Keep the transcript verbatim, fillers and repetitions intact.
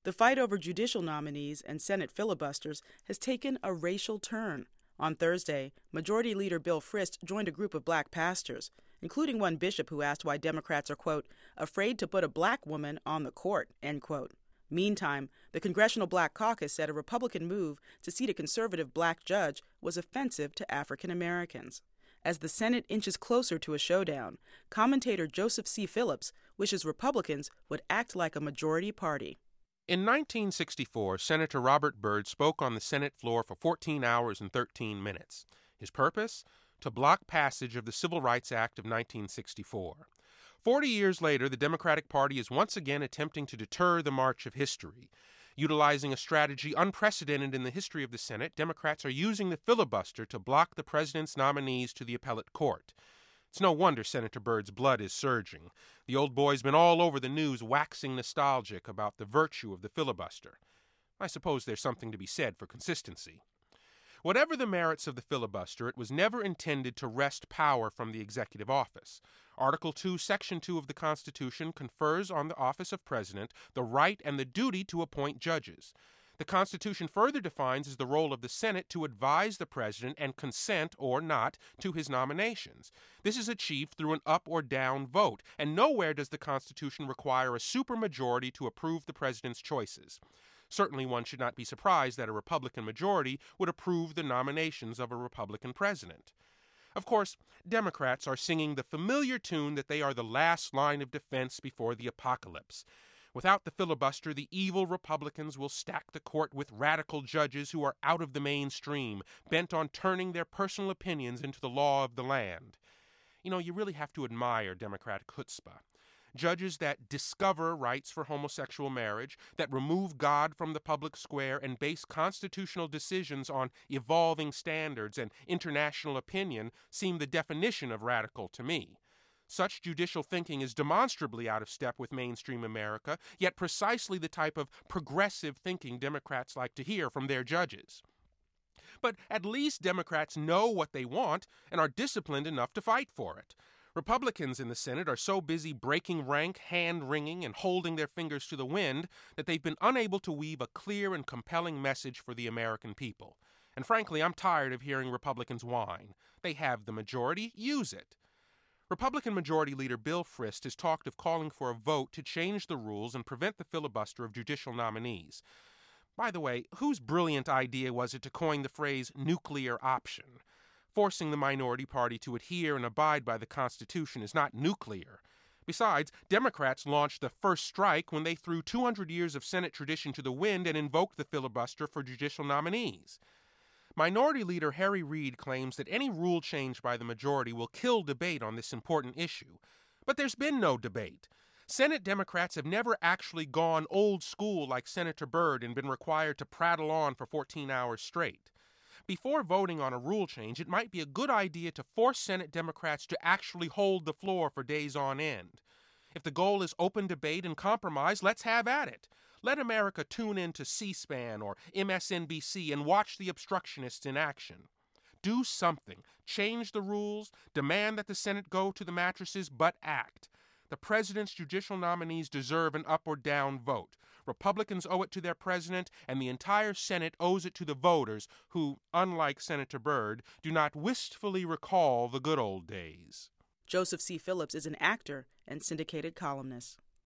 The fight over judicial nominees and Senate filibusters has taken a racial turn. On Thursday, Majority Leader Bill Frist joined a group of black pastors, including one bishop who asked why Democrats are, quote, afraid to put a black woman on the court, end quote. Meantime, the Congressional Black Caucus said a Republican move to seat a conservative black judge was offensive to African Americans. As the Senate inches closer to a showdown, commentator Joseph C. Phillips wishes Republicans would act like a majority party. In nineteen sixty-four, Senator Robert Byrd spoke on the Senate floor for fourteen hours and thirteen minutes. His purpose? To block passage of the Civil Rights Act of nineteen sixty-four. Forty years later, the Democratic Party is once again attempting to deter the march of history. Utilizing a strategy unprecedented in the history of the Senate, Democrats are using the filibuster to block the president's nominees to the appellate court. It's no wonder Senator Byrd's blood is surging. The old boy's been all over the news waxing nostalgic about the virtue of the filibuster. I suppose there's something to be said for consistency. Whatever the merits of the filibuster, it was never intended to wrest power from the executive office. Article two, Section two of the Constitution confers on the office of president the right and the duty to appoint judges. The Constitution further defines as the role of the Senate to advise the president and consent or not to his nominations. This is achieved through an up or down vote, and nowhere does the Constitution require a supermajority to approve the president's choices. Certainly one should not be surprised that a Republican majority would approve the nominations of a Republican president. Of course, Democrats are singing the familiar tune that they are the last line of defense before the apocalypse. Without the filibuster, the evil Republicans will stack the court with radical judges who are out of the mainstream, bent on turning their personal opinions into the law of the land. You know, you really have to admire Democratic chutzpah. Judges that discover rights for homosexual marriage, that remove God from the public square and base constitutional decisions on evolving standards and international opinion seem the definition of radical to me. Such judicial thinking is demonstrably out of step with mainstream America, yet precisely the type of progressive thinking Democrats like to hear from their judges. But at least Democrats know what they want and are disciplined enough to fight for it. Republicans in the Senate are so busy breaking rank, hand-wringing, and holding their fingers to the wind that they've been unable to weave a clear and compelling message for the American people. And frankly, I'm tired of hearing Republicans whine. They have the majority, use it. Republican Majority Leader Bill Frist has talked of calling for a vote to change the rules and prevent the filibuster of judicial nominees. By the way, whose brilliant idea was it to coin the phrase nuclear option? Forcing the minority party to adhere and abide by the Constitution is not nuclear. Besides, Democrats launched the first strike when they threw two hundred years of Senate tradition to the wind and invoked the filibuster for judicial nominees. Minority Leader Harry Reid claims that any rule change by the majority will kill debate on this important issue. But there's been no debate. Senate Democrats have never actually gone old school like Senator Byrd and been required to prattle on for fourteen hours straight. Before voting on a rule change, it might be a good idea to force Senate Democrats to actually hold the floor for days on end. If the goal is open debate and compromise, let's have at it. Let America tune in to C-SPAN or M S N B C and watch the obstructionists in action. Do something. Change the rules. Demand that the Senate go to the mattresses, but act. The president's judicial nominees deserve an up or down vote. Republicans owe it to their president, and the entire Senate owes it to the voters who, unlike Senator Byrd, do not wistfully recall the good old days. Joseph C. Phillips is an actor and syndicated columnist.